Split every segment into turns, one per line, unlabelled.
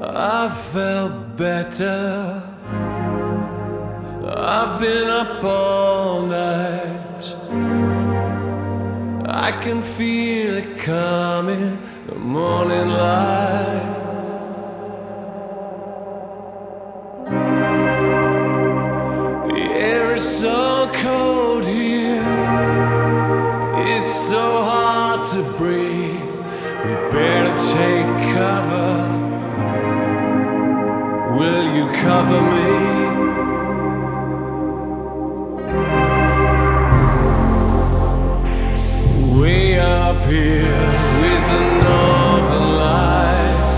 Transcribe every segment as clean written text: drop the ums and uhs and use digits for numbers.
I felt better. I've been up all night. I can feel it coming, the morning light. The air is so cold here, it's so hard to breathe. We better take cover. Will you cover me? Way up here with the northern lights,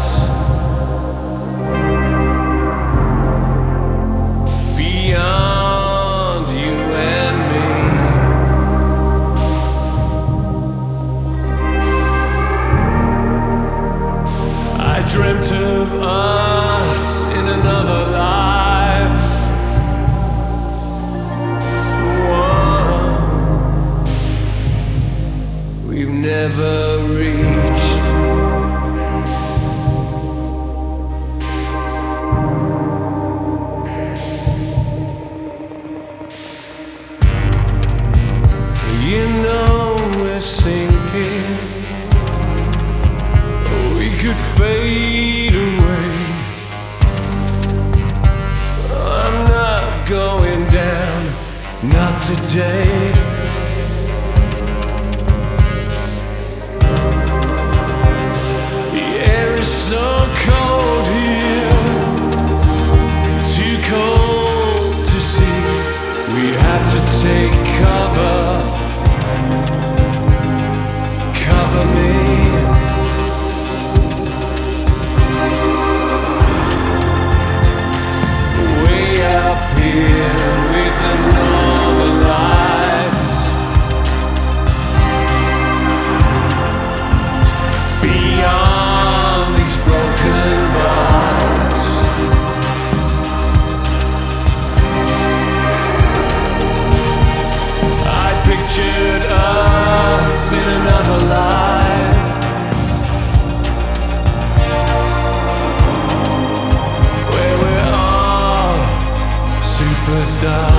beyond you and me. I dreamt of us in another life. One we've never reached. You know we're sinking. We could fade away. I'm not going down, not today. The air is so cold here, too cold to see. We have to take cover. Cover me. Way up here with the northern lights, beyond these broken bars. I pictured us in another life, where we're all superstars.